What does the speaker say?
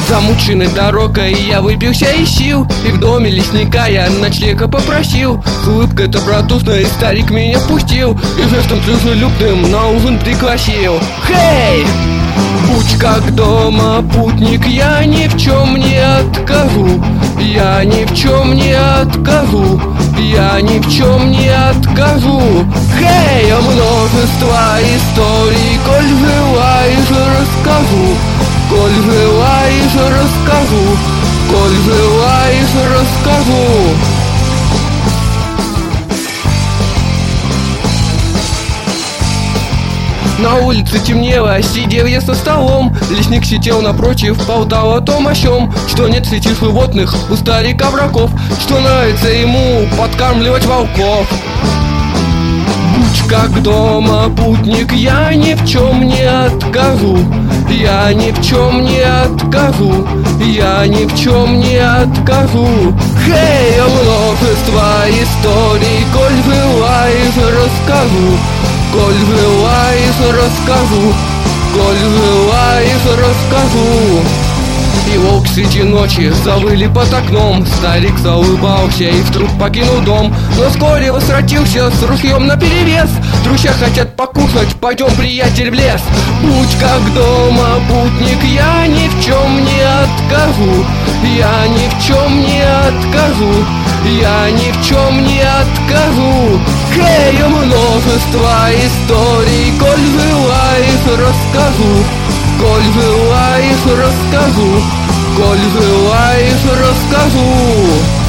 Замученный дорогой я выпился из сил, и в доме лесника я ночлега попросил. С улыбкой добродушной старик меня впустил и жестом дружелюбным на ужин пригласил. Хей! Будь как дома, путник, я ни в чем не откажу. Я ни в чем не откажу. Я ни в чем не откажу. Хей! Множество историй, коль желаешь, расскажу. Коль желаешь, расскажу. Коль желаешь, расскажу. На улице темнело, сидел я со столом. Лесник сидел напротив, болтал о том о сём, что нет среди животных у старика врагов, что нравится ему подкармливать волков. Будь как дома, путник, я ни в чем не откажу. Я ни в чем не откажу. Я ни в чем не откажу. Хей, множество историй, коль желаешь, расскажу. Коль желаешь, расскажу. Коль желаешь, расскажу. И волк среди ночи завыли под окном. Старик заулыбался и вдруг покинул дом. Но вскоре возвратился с ружьем наперевес. Друзья хотят покушать, пойдем, приятель, в лес. Будь как дома, путник, я ни в чем не откажу. Я ни в чем не откажу. Я ни в чем не откажу. Хей, множество историй, коль желаешь, расскажу. Коль желаешь, расскажу. Коль желаешь, расскажу.